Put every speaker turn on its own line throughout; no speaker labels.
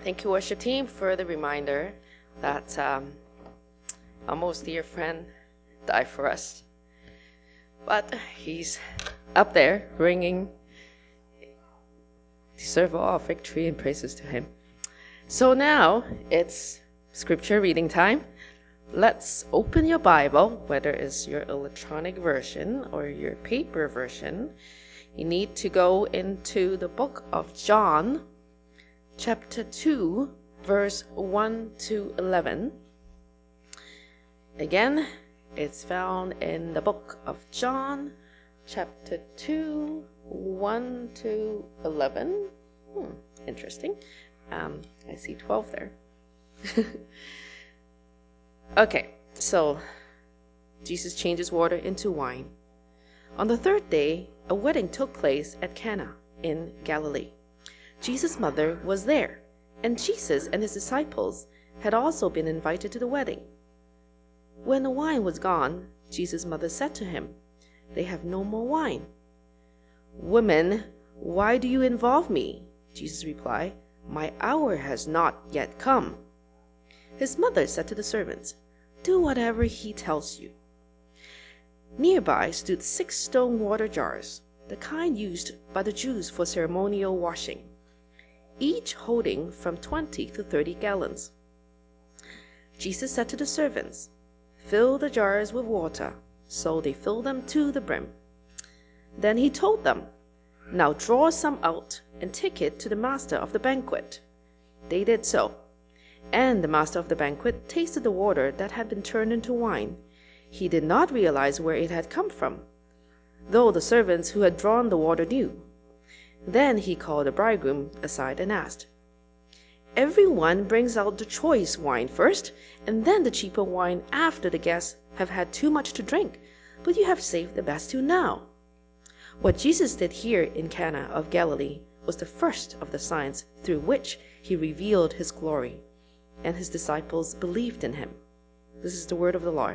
Thank you, worship team, for the reminder that our most dear friend died for us. But he's up there bringing deserve all victory and praises to him. So now it's scripture reading time. Let's open your Bible, whether it's your electronic version or your paper version. You need to go into the book of John, chapter 2, verse 1 to 11. Again, it's found in the book of John, chapter 2, 1 to 11. Interesting. I see 12 there. Okay, so Jesus changes water into wine. On the third day, a wedding took place at Cana in Galilee. Jesus' mother was there, and Jesus and his disciples had also been invited to the wedding. When the wine was gone, Jesus' mother said to him, "They have no more wine." "Woman, why do you involve me?" Jesus replied, "My hour has not yet come." His mother said to the servants, "Do whatever he tells you." Nearby stood 6 stone water jars, the kind used by the Jews for ceremonial washing, each holding from 20 to 30 gallons. Jesus said to the servants, "Fill the jars with water." So they filled them to the brim. Then he told them, "Now draw some out and take it to the master of the banquet." They did so. And the master of the banquet tasted the water that had been turned into wine. He did not realize where it had come from, though the servants who had drawn the water knew. Then he called the bridegroom aside and asked, "Everyone brings out the choice wine first, and then the cheaper wine after the guests have had too much to drink, but you have saved the best till now." What Jesus did here in Cana of Galilee was the first of the signs through which he revealed his glory, and his disciples believed in him. This is the word of the Lord.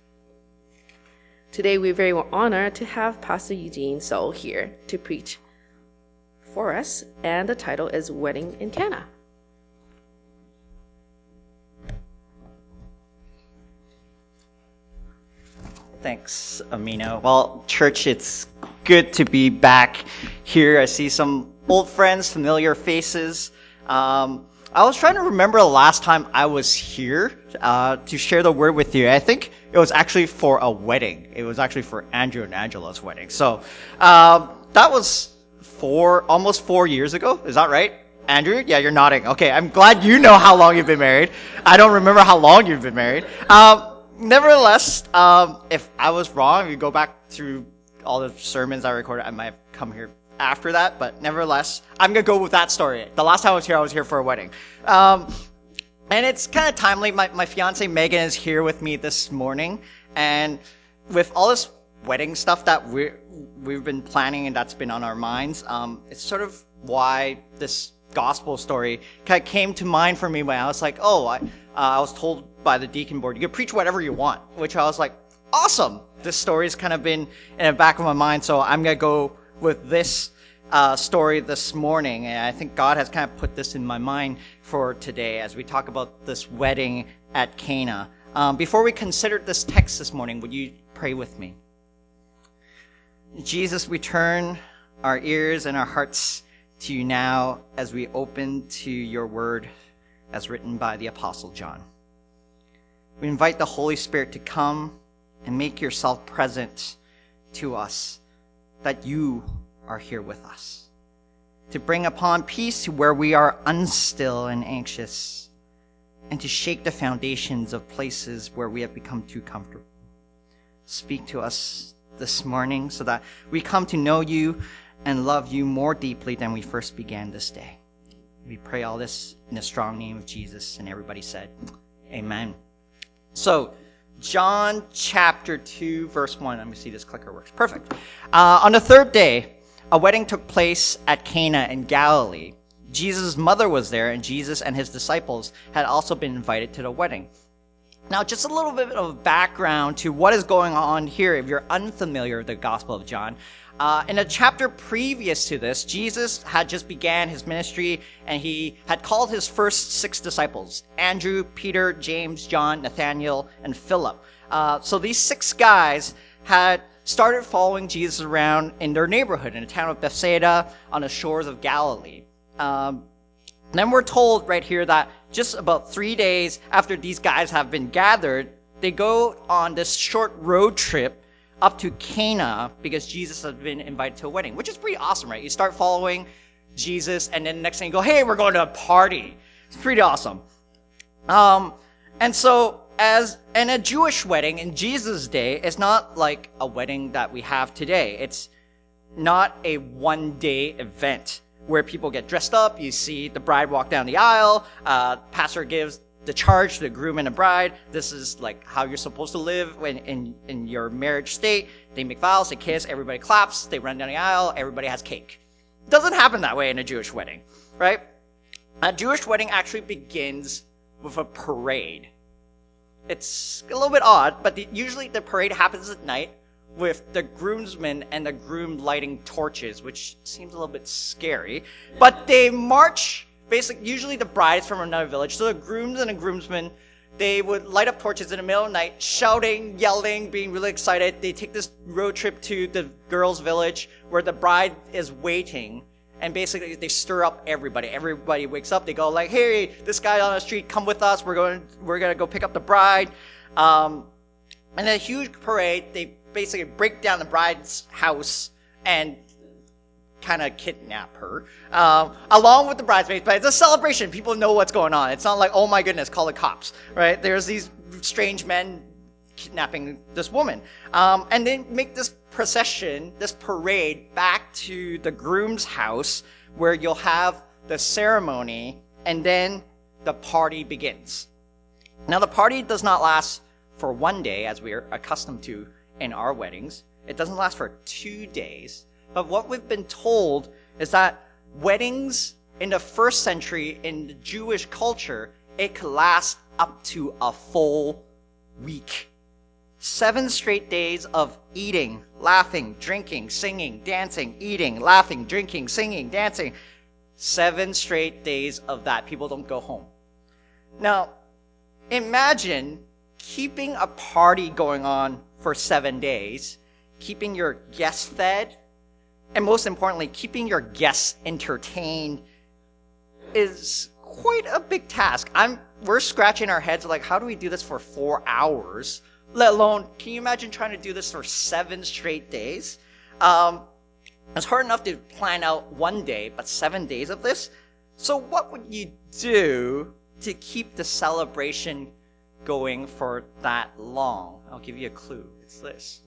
Today we're very honored to have Pastor Eugene So here to preach for us, and the title is Wedding in Cana.
Thanks, Amina. Well, church, it's good to be back here. I see some old friends, familiar faces. I was trying to remember the last time I was here to share the word with you. I think it was actually for a wedding. It was actually for Andrew and Angela's wedding. So that was almost 4 years ago. Is that right? Andrew? Yeah, you're nodding. Okay, I'm glad you know how long you've been married. I don't remember how long you've been married. Nevertheless, if I was wrong, if you go back through all the sermons I recorded, I might have come here after that, but nevertheless, I'm going to go with that story. The last time I was here for a wedding. And it's kind of timely. My fiance Megan is here with me this morning, and with all this wedding stuff that we've been planning and that's been on our minds, it's sort of why this gospel story kind of came to mind for me when I was like, I was told by the deacon board, you can preach whatever you want, which I was like, awesome. This story's kind of been in the back of my mind, so I'm going to go with this story this morning. And I think God has kind of put this in my mind for today as we talk about this wedding at Cana. Before we consider this text this morning, would you pray with me? Jesus, we turn our ears and our hearts to you now as we open to your word as written by the Apostle John. We invite the Holy Spirit to come and make yourself present to us, that you are here with us, to bring upon peace to where we are unstill and anxious, and to shake the foundations of places where we have become too comfortable. Speak to us this morning so that we come to know you and love you more deeply than we first began this day. We pray all this in the strong name of Jesus, and everybody said, amen. So, John chapter 2, verse 1. Let me see this clicker works. Perfect. On the third day, a wedding took place at Cana in Galilee. Jesus' mother was there, and Jesus and his disciples had also been invited to the wedding. Now, just a little bit of background to what is going on here if you're unfamiliar with the Gospel of John. In a chapter previous to this, Jesus had just began his ministry, and he had called his first 6 disciples: Andrew, Peter, James, John, Nathaniel, and Philip. So these 6 guys had started following Jesus around in their neighborhood, in the town of Bethsaida, on the shores of Galilee. Then we're told right here that just about 3 days after these guys have been gathered, they go on this short road trip up to Cana because Jesus has been invited to a wedding, which is pretty awesome, right? You start following Jesus, and then the next thing you go, hey, we're going to a party. It's pretty awesome. And so, as in a Jewish wedding in Jesus' day, it's not like a wedding that we have today. It's not a one-day event where people get dressed up, you see the bride walk down the aisle, pastor gives the charge to the groom and the bride. This is like how you're supposed to live when in your marriage state. They make vows, they kiss, everybody claps, they run down the aisle, everybody has cake. It doesn't happen that way in a Jewish wedding, right? A Jewish wedding actually begins with a parade. It's a little bit odd, but usually the parade happens at night with the groomsmen and the groom lighting torches, which seems a little bit scary. But they march, basically, usually the bride's from another village, so the grooms and the groomsmen, they would light up torches in the middle of the night, shouting, yelling, being really excited. They take this road trip to the girls' village where the bride is waiting, and basically they stir up everybody. Everybody wakes up, they go like, hey, this guy on the street, come with us, we're gonna go pick up the bride. And a huge parade, they basically break down the bride's house and kind of kidnap her, along with the bridesmaids. But it's a celebration. People know what's going on. It's not like, oh my goodness, call the cops, right? There's these strange men kidnapping this woman. And they make this procession, this parade, back to the groom's house where you'll have the ceremony, and then the party begins. Now, the party does not last for one day, as we're accustomed to in our weddings. It doesn't last for 2 days. But what we've been told is that weddings in the first century in the Jewish culture, it could last up to a full week. 7 straight days of eating, laughing, drinking, singing, dancing, eating, laughing, drinking, singing, dancing. 7 straight days of that. People don't go home. Now, imagine keeping a party going on for 7 days, keeping your guests fed, and most importantly, keeping your guests entertained is quite a big task. We're scratching our heads like, how do we do this for 4 hours? Let alone, can you imagine trying to do this for 7 straight days? It's hard enough to plan out one day, but 7 days of this? So what would you do to keep the celebration going for that long? I'll give you a clue. It's this.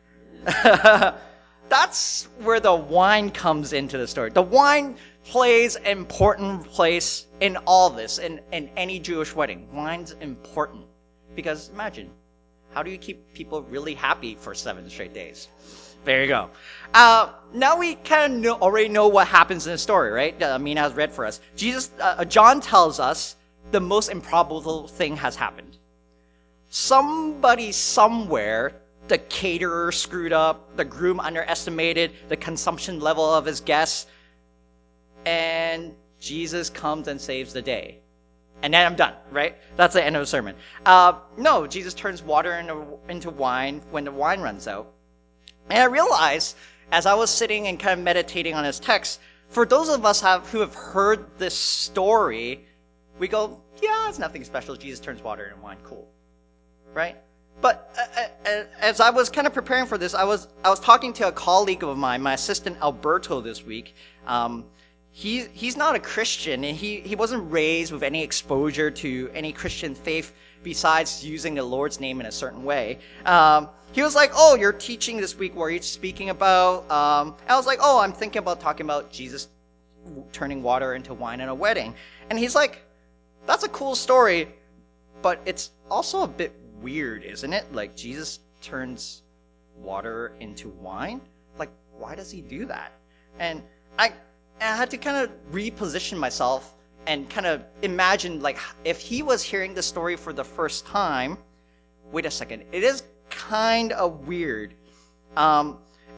That's where the wine comes into the story. The wine plays an important place in all this, in any Jewish wedding. Wine's important. Because imagine, how do you keep people really happy for 7 straight days? There you go. Now we kind of already know what happens in the story, right? Mina has read for us. John tells us the most improbable thing has happened. Somebody somewhere, the caterer screwed up, the groom underestimated the consumption level of his guests, and Jesus comes and saves the day. And then I'm done, right? That's the end of the sermon. No, Jesus turns water into wine when the wine runs out. And I realized, as I was sitting and kind of meditating on his text, for those of us who have heard this story, we go, yeah, it's nothing special. Jesus turns water into wine. Cool. Right? But as I was kind of preparing for this, I was talking to a colleague of mine, my assistant Alberto, this week. He's not a Christian, and he wasn't raised with any exposure to any Christian faith besides using the Lord's name in a certain way. He was like, oh, you're teaching this week, what are you speaking about? I was like, oh, I'm thinking about talking about Jesus turning water into wine in a wedding. And he's like, that's a cool story, but it's also a bit weird, isn't it? Like, Jesus turns water into wine? Like, why does he do that? And I had to kind of reposition myself and kind of imagine, like, if he was hearing the story for the first time, wait a second, it is kind of weird. And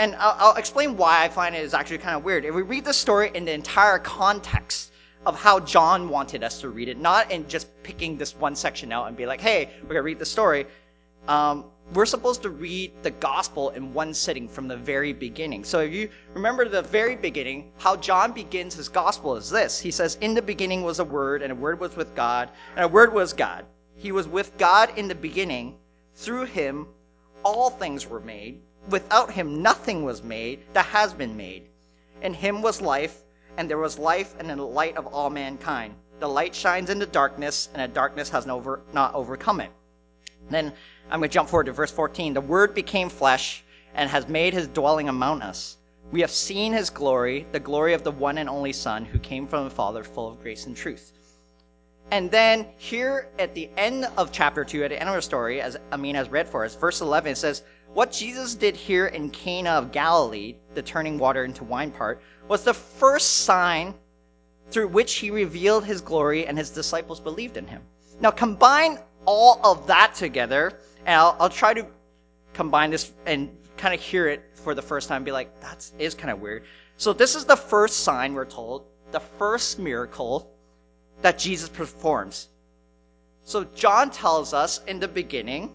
And I'll explain why I find it is actually kind of weird. If we read the story in the entire context of how John wanted us to read it, not in just picking this one section out and be like, hey, we're going to read the story. We're supposed to read the gospel in one sitting from the very beginning. So if you remember the very beginning, how John begins his gospel is this. He says, in the beginning was a word, and a word was with God, and a word was God. He was with God in the beginning. Through him, all things were made. Without him, nothing was made that has been made. In him was life, and there was life in the light of all mankind. The light shines in the darkness, and the darkness has not overcome it. Then I'm going to jump forward to verse 14. The Word became flesh and has made his dwelling among us. We have seen his glory, the glory of the one and only Son who came from the Father, full of grace and truth. And then here at the end of chapter 2, at the end of the story, as Amin has read for us, verse 11 says, what Jesus did here in Cana of Galilee, the turning water into wine part, was the first sign through which he revealed his glory, and his disciples believed in him. Now combine all of that together, and I'll try to combine this and kind of hear it for the first time and be like, that is kind of weird. So this is the first sign, we're told, the first miracle that Jesus performs. So John tells us in the beginning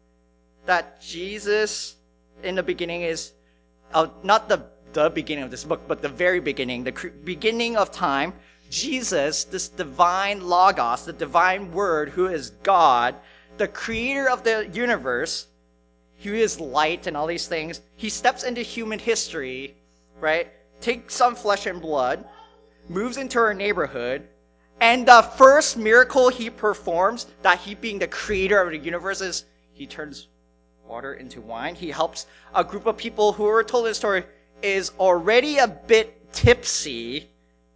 that Jesus in the beginning is not the beginning of this book, but the very beginning, the beginning of time. Jesus, this divine Logos, the divine Word, who is God, the creator of the universe, who is light and all these things, he steps into human history, right? Takes some flesh and blood, moves into our neighborhood, and the first miracle he performs, that he being the creator of the universe, is he turns water into wine. He helps a group of people who were told this story is already a bit tipsy,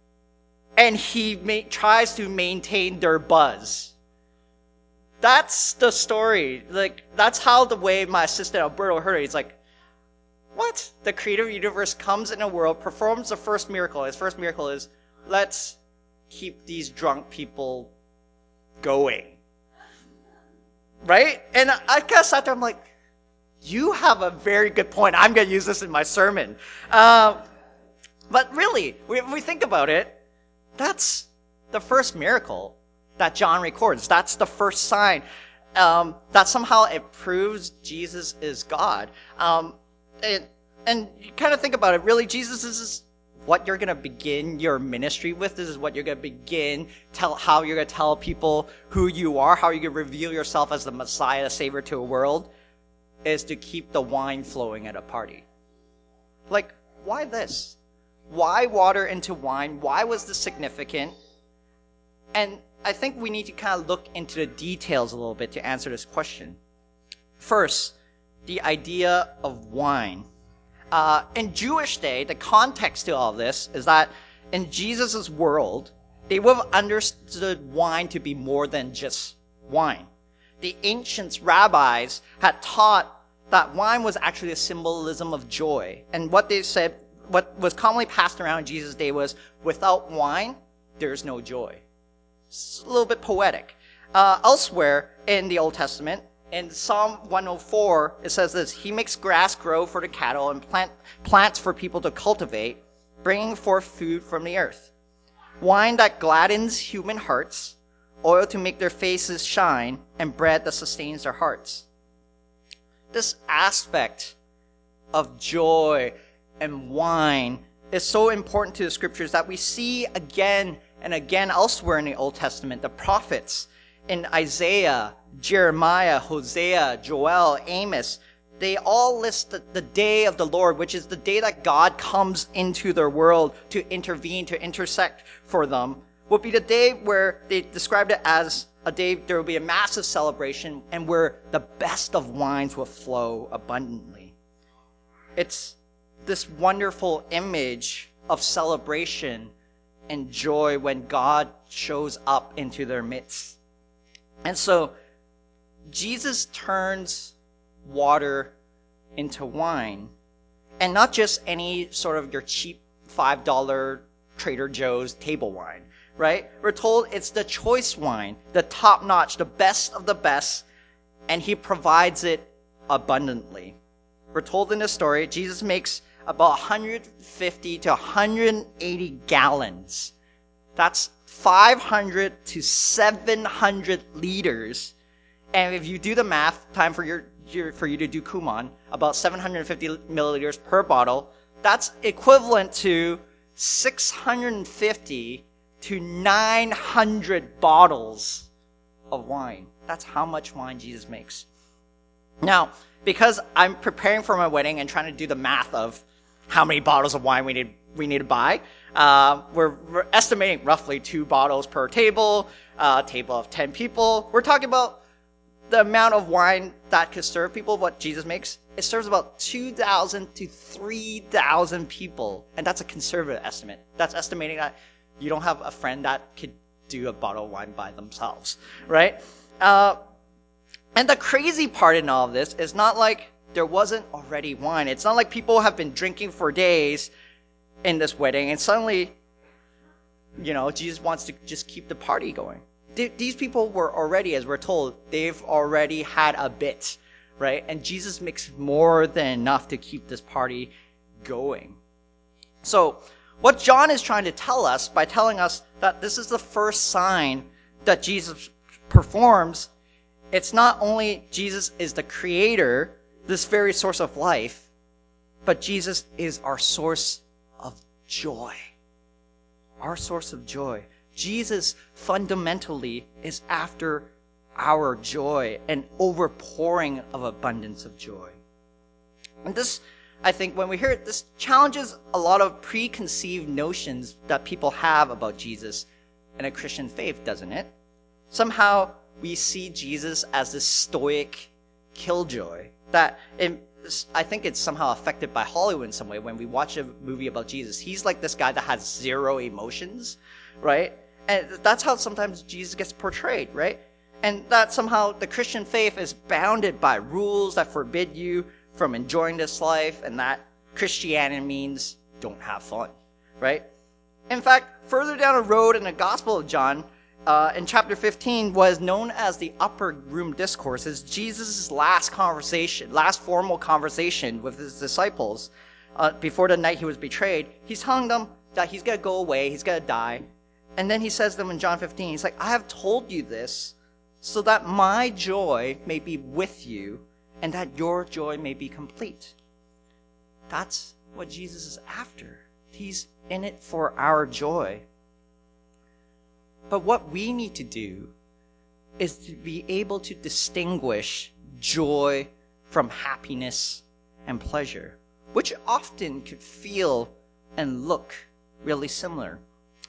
and he tries to maintain their buzz. That's the story. Like, that's how the way my assistant Alberto heard it. He's like, what? The creative universe comes in a world, performs the first miracle. His first miracle is, let's keep these drunk people going. Right? And I kind of sat there, I'm like, you have a very good point. I'm going to use this in my sermon. But really, if we think about it, that's the first miracle that John records. That's the first sign that somehow it proves Jesus is God. And you kind of think about it, really, Jesus is what you're going to begin your ministry with. This is what you're going to begin, how you're going to tell people who you are, how you're going to reveal yourself as the Messiah, the Savior to a world, is to keep the wine flowing at a party. Like, why this? Why water into wine? Why was this significant? And I think we need to kind of look into the details a little bit to answer this question. First, the idea of wine. In Jewish day, the context to all this is that in Jesus' world, they would have understood wine to be more than just wine. The ancient rabbis had taught that wine was actually a symbolism of joy. And what they said, what was commonly passed around in Jesus' day was, without wine, there's no joy. It's a little bit poetic. Elsewhere in the Old Testament, in Psalm 104, it says this, he makes grass grow for the cattle and plants for people to cultivate, bringing forth food from the earth. Wine that gladdens human hearts, oil to make their faces shine, and bread that sustains their hearts. This aspect of joy and wine is so important to the scriptures that we see again and again elsewhere in the Old Testament. The prophets in Isaiah, Jeremiah, Hosea, Joel, Amos, they all list the day of the Lord, which is the day that God comes into their world to intervene, to intersect for them, will be the day where they described it as a day there will be a massive celebration and where the best of wines will flow abundantly. It's this wonderful image of celebration and joy when God shows up into their midst. And so Jesus turns water into wine, and not just any sort of your cheap $5 Trader Joe's table wine, right? We're told it's the choice wine, the top notch, the best of the best, and he provides it abundantly, we're told in this story, Jesus makes about 150 to 180 gallons. That's 500 to 700 liters. And if you do the math, time for for you to do Kumon, about 750 milliliters per bottle, that's equivalent to 650 to 900 bottles of wine. That's how much wine Jesus makes. Now, because I'm preparing for my wedding and trying to do the math of how many bottles of wine we need to buy, we're estimating roughly 2 bottles per table, a table of 10 people. We're talking about the amount of wine that could serve people, what Jesus makes. It serves about 2,000 to 3,000 people. And that's a conservative estimate. That's estimating that you don't have a friend that could do a bottle of wine by themselves, right? And the crazy part in all of this is not like there wasn't already wine. It's not like people have been drinking for days in this wedding and suddenly, Jesus wants to just keep the party going. These people were already, as we're told, they've already had a bit, right? And Jesus makes more than enough to keep this party going. So what John is trying to tell us by telling us that this is the first sign that Jesus performs, it's not only Jesus is the creator, this very source of life, but Jesus is our source of joy. Our source of joy. Jesus fundamentally is after our joy and overpouring of abundance of joy. And this, I think, when we hear it, this challenges a lot of preconceived notions that people have about Jesus and a Christian faith, doesn't it? Somehow we see Jesus as this stoic killjoy that I think it's somehow affected by Hollywood in some way. When we watch a movie about Jesus, he's like this guy that has zero emotions, right? And that's how sometimes Jesus gets portrayed, right? And that somehow the Christian faith is bounded by rules that forbid you from enjoying this life, and that Christianity means don't have fun, right? In fact, further down the road in the Gospel of John, in chapter 15, what is known as the Upper Room Discourse is Jesus' last formal conversation with his disciples before the night he was betrayed. He's telling them that he's going to go away, he's going to die. And then he says to them in John 15, he's like, I have told you this so that my joy may be with you and that your joy may be complete. That's what Jesus is after. He's in it for our joy. But what we need to do is to be able to distinguish joy from happiness and pleasure, which often could feel and look really similar.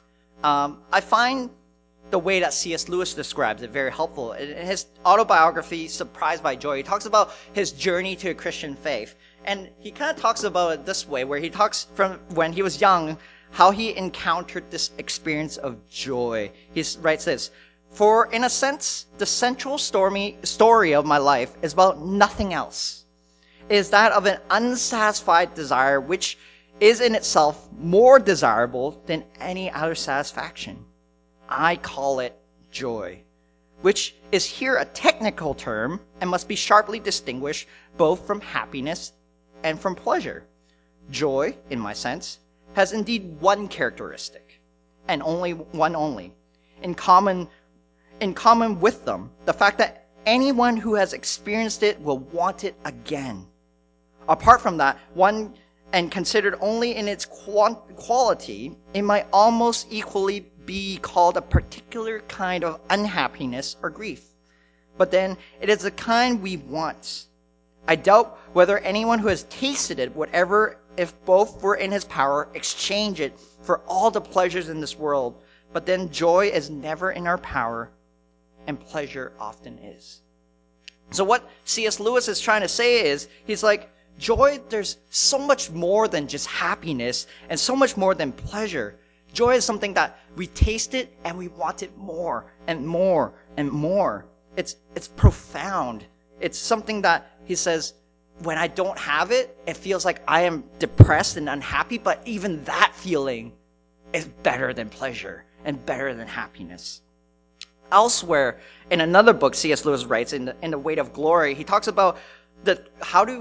I find the way that C.S. Lewis describes it very helpful. In his autobiography, Surprised by Joy, he talks about his journey to a Christian faith. And he kind of talks about it this way, where he talks from when he was young, how he encountered this experience of joy. He writes this, for in a sense, the central story of my life is about nothing else. It is that of an unsatisfied desire which is in itself more desirable than any other satisfaction. I call it joy, which is here a technical term and must be sharply distinguished both from happiness and from pleasure. Joy, in my sense, has indeed one characteristic, and only one in common with them, the fact that anyone who has experienced it will want it again. Apart from that, one and considered only in its quality, it might almost equally be called a particular kind of unhappiness or grief. But then it is the kind we want. I doubt whether anyone who has tasted it would ever, if both were in his power, exchange it for all the pleasures in this world. But then joy is never in our power, and pleasure often is. So what C.S. Lewis is trying to say is, he's like, joy, there's so much more than just happiness and so much more than pleasure. Joy is something that we taste it and we want it more and more and more. It's profound. It's something that he says, when I don't have it, it feels like I am depressed and unhappy, but even that feeling is better than pleasure and better than happiness. Elsewhere, in another book C.S. Lewis writes, in the Weight of Glory, he talks about how do we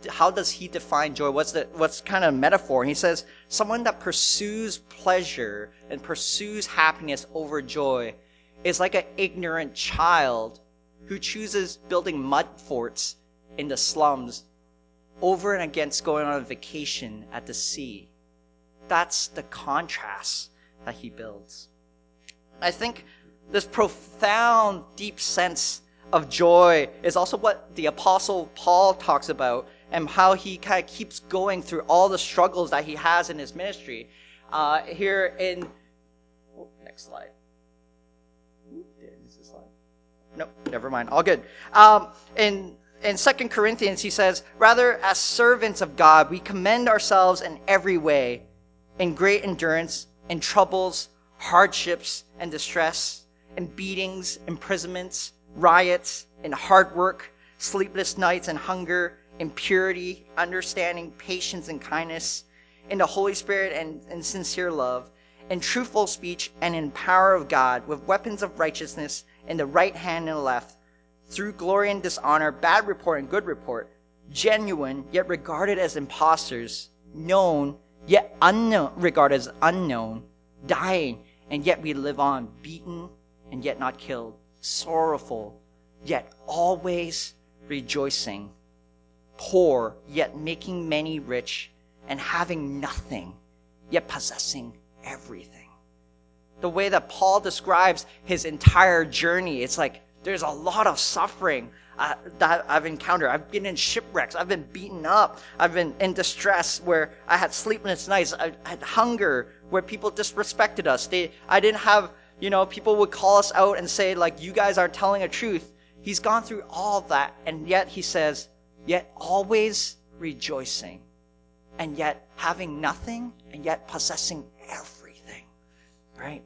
how does he define joy? What's kind of metaphor? And he says, someone that pursues pleasure and pursues happiness over joy is like an ignorant child who chooses building mud forts in the slums over and against going on a vacation at the sea. That's the contrast that he builds. I think this profound, deep sense of joy is also what the Apostle Paul talks about, and how he kind of keeps going through all the struggles that he has in his ministry. Here in... next slide. Did I miss a slide? Nope, never mind. All good. In 2 Corinthians, he says, rather, as servants of God, we commend ourselves in every way, in great endurance, in troubles, hardships, and distress, in beatings, imprisonments, riots, in hard work, sleepless nights and hunger, in purity, understanding, patience, and kindness, in the Holy Spirit and sincere love, in truthful speech and in power of God, with weapons of righteousness in the right hand and the left, through glory and dishonor, bad report and good report, genuine, yet regarded as impostors, known, yet unknown, regarded as unknown, dying, and yet we live on, beaten, and yet not killed, sorrowful, yet always rejoicing, poor, yet making many rich, and having nothing, yet possessing everything. The way that Paul describes his entire journey, it's like there's a lot of suffering that I've encountered. I've been in shipwrecks. I've been beaten up. I've been in distress where I had sleepless nights. I had hunger where people disrespected us. I didn't have, people would call us out and say, like, you guys aren't telling the truth. He's gone through all of that, and yet he says, yet always rejoicing, and yet having nothing, and yet possessing everything, right?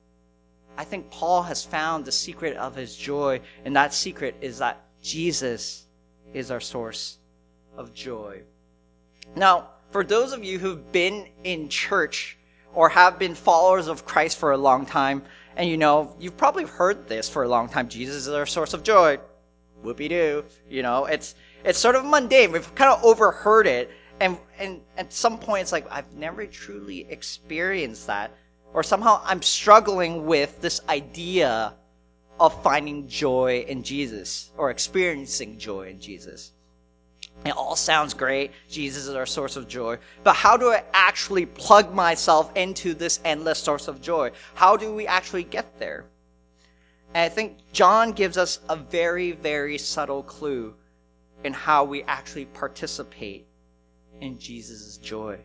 I think Paul has found the secret of his joy, and that secret is that Jesus is our source of joy. Now, for those of you who've been in church or have been followers of Christ for a long time, and you've probably heard this for a long time, Jesus is our source of joy. Whoopie-doo. It's sort of mundane. We've kind of overheard it, and at some point it's like, I've never truly experienced that. Or somehow I'm struggling with this idea of finding joy in Jesus or experiencing joy in Jesus. It all sounds great. Jesus is our source of joy. But how do I actually plug myself into this endless source of joy? How do we actually get there? And I think John gives us a very, very subtle clue in how we actually participate in Jesus' joy.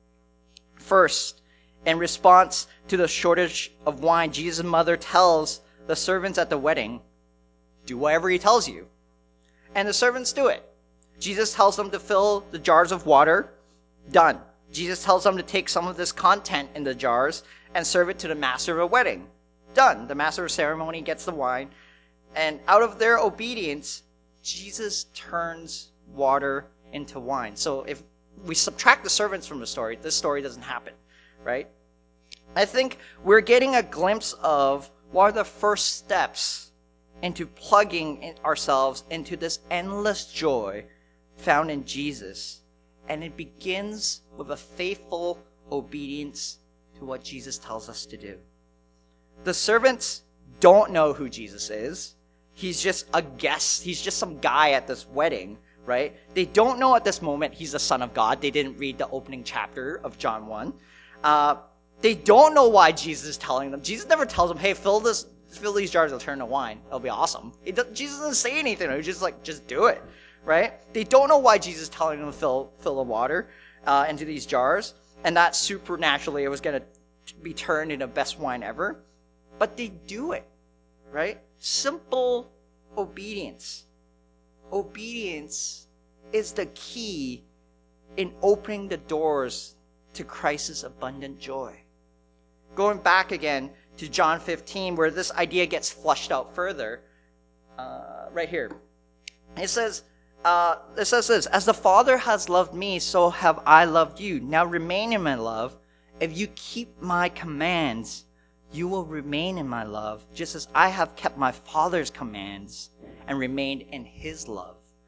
First, in response to the shortage of wine, Jesus' mother tells the servants at the wedding, do whatever he tells you. And the servants do it. Jesus tells them to fill the jars of water. Done. Jesus tells them to take some of this content in the jars and serve it to the master of a wedding. Done. The master of ceremony gets the wine. And out of their obedience, Jesus turns water into wine. So if we subtract the servants from the story, this story doesn't happen. Right? I think we're getting a glimpse of what are the first steps into plugging ourselves into this endless joy found in Jesus. And it begins with a faithful obedience to what Jesus tells us to do. The servants don't know who Jesus is. He's just a guest. He's just some guy at this wedding, right? They don't know at this moment he's the Son of God. They didn't read the opening chapter of John 1. They don't know why Jesus is telling them. Jesus never tells them, hey, fill these jars and turn to wine. It'll be awesome. Jesus doesn't say anything. He's just like, just do it, right? They don't know why Jesus is telling them to fill the water into these jars, and that supernaturally it was going to be turned into best wine ever. But they do it, right? Simple obedience. Obedience is the key in opening the doors to Christ's abundant joy. Going back again to John 15, where this idea gets flushed out further, right here. It says this, as the Father has loved me, so have I loved you. Now remain in my love. If you keep my commands, you will remain in my love, just as I have kept my Father's commands and remained in his love.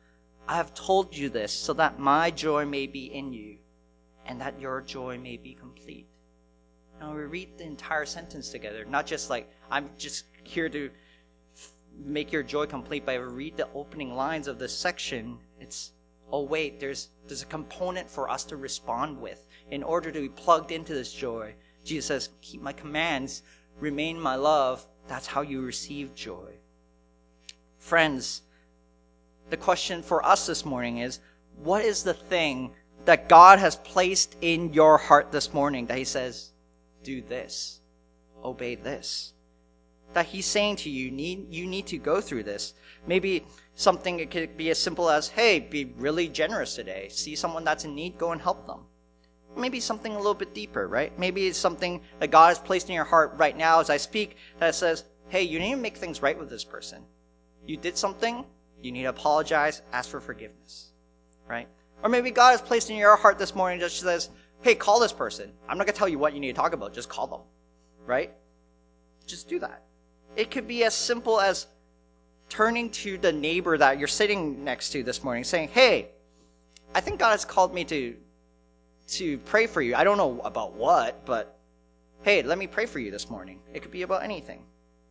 I have told you this so that my joy may be in you and that your joy may be complete. Now we read the entire sentence together, not just like, I'm just here to make your joy complete, but I read the opening lines of this section. It's, oh wait, there's a component for us to respond with in order to be plugged into this joy. Jesus says, keep my commands, remain my love. That's how you receive joy. Friends, the question for us this morning is, what is the thing that God has placed in your heart this morning that he says, do this, obey this? That he's saying to you, you need to go through this. Maybe something, it could be as simple as, hey, be really generous today. See someone that's in need, go and help them. Maybe something a little bit deeper, right? Maybe it's something that God has placed in your heart right now as I speak that says, hey, you need to make things right with this person. You did something, you need to apologize, ask for forgiveness, right? Or maybe God has placed in your heart this morning just says, hey, call this person. I'm not going to tell you what you need to talk about. Just call them, right? Just do that. It could be as simple as turning to the neighbor that you're sitting next to this morning saying, hey, I think God has called me to pray for you. I don't know about what, but hey, let me pray for you this morning. It could be about anything.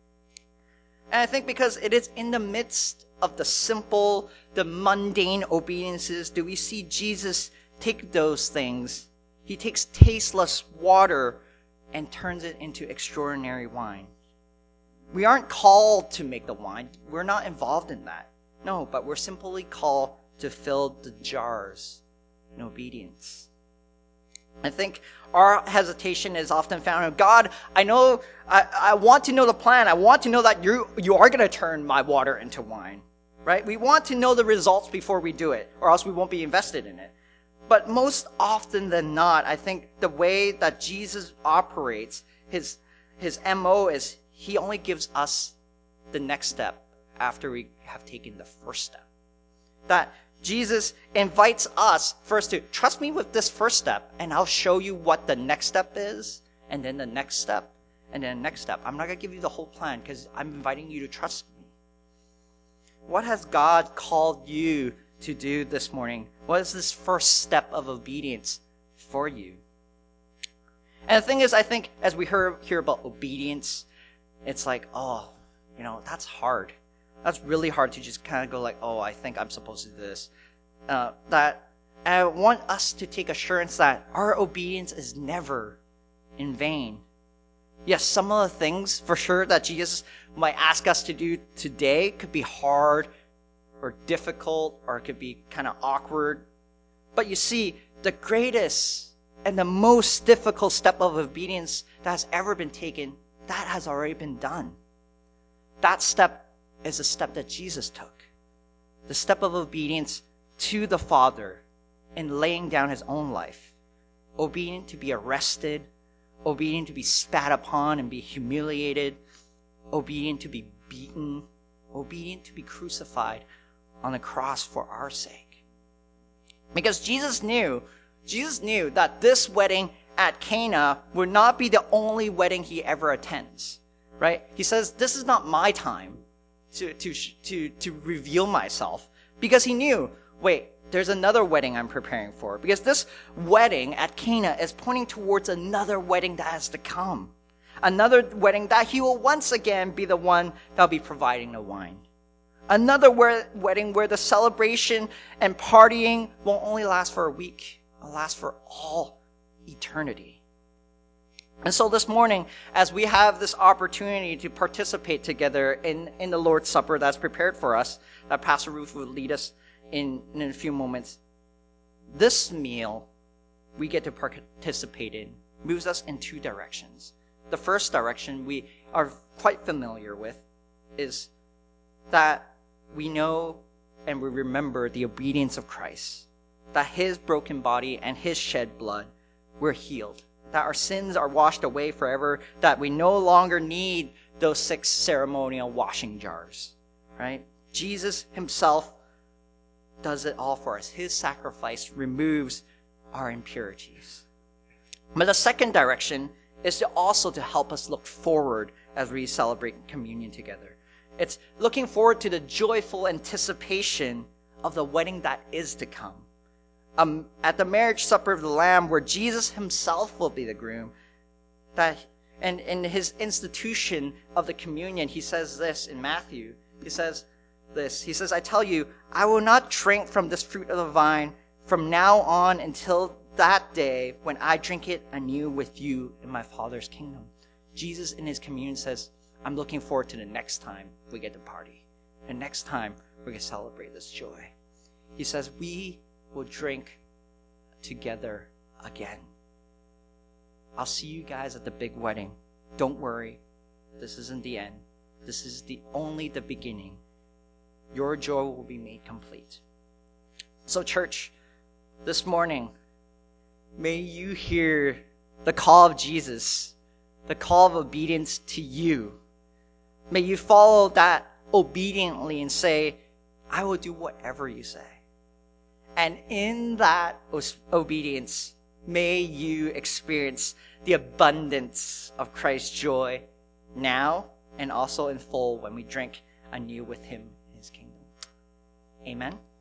And I think because it is in the midst of the simple, the mundane obediences, do we see Jesus take those things. He takes tasteless water and turns it into extraordinary wine. We aren't called to make the wine. We're not involved in that. No, but we're simply called to fill the jars in obedience. I think our hesitation is often found in God. I want to know the plan. I want to know that you are going to turn my water into wine, right? We want to know the results before we do it, or else we won't be invested in it. But most often than not, I think the way that Jesus operates, his MO is he only gives us the next step after we have taken the first step. That Jesus invites us first to trust me with this first step, and I'll show you what the next step is, and then the next step, and then the next step. I'm not going to give you the whole plan because I'm inviting you to trust me. What has God called you to do this morning? What is this first step of obedience for you? And the thing is, I think as we hear about obedience, it's like, oh, that's hard. That's really hard to just kind of go like, oh, I think I'm supposed to do this. That I want us to take assurance that our obedience is never in vain. Yes, some of the things for sure that Jesus might ask us to do today could be hard or difficult, or it could be kind of awkward. But you see, the greatest and the most difficult step of obedience that has ever been taken, that has already been done. That step is a step that Jesus took. The step of obedience to the Father in laying down his own life. Obedient to be arrested, obedient to be spat upon and be humiliated, obedient to be beaten, obedient to be crucified on the cross for our sake. Because Jesus knew that this wedding at Cana would not be the only wedding he ever attends, right? He says, this is not my time to reveal myself, because he knew, wait, there's another wedding I'm preparing for, because this wedding at Cana is pointing towards another wedding that has to come, another wedding that he will once again be the one that'll be providing the wine, another wedding where the celebration and partying won't only last for a week, it'll last for all eternity. And so this morning, as we have this opportunity to participate together in the Lord's Supper that's prepared for us, that Pastor Ruth will lead us in a few moments, this meal we get to participate in moves us in two directions. The first direction we are quite familiar with is that we know and we remember the obedience of Christ, that his broken body and his shed blood were healed, that our sins are washed away forever, that we no longer need those 6 ceremonial washing jars, right? Jesus himself does it all for us. His sacrifice removes our impurities. But the second direction is to help us look forward as we celebrate communion together. It's looking forward to the joyful anticipation of the wedding that is to come. At the marriage supper of the Lamb, where Jesus himself will be the groom, and in his institution of the communion, he says this in Matthew. He says, I tell you, I will not drink from this fruit of the vine from now on until that day when I drink it anew with you in my Father's kingdom. Jesus in his communion says, I'm looking forward to the next time we get to party. And next time we can celebrate this joy. He says, we will drink together again. I'll see you guys at the big wedding. Don't worry. This isn't the end. This is only the beginning. Your joy will be made complete. So, church, this morning, may you hear the call of Jesus, the call of obedience to you. May you follow that obediently and say, I will do whatever you say. And in that obedience, may you experience the abundance of Christ's joy now and also in full when we drink anew with him in his kingdom. Amen.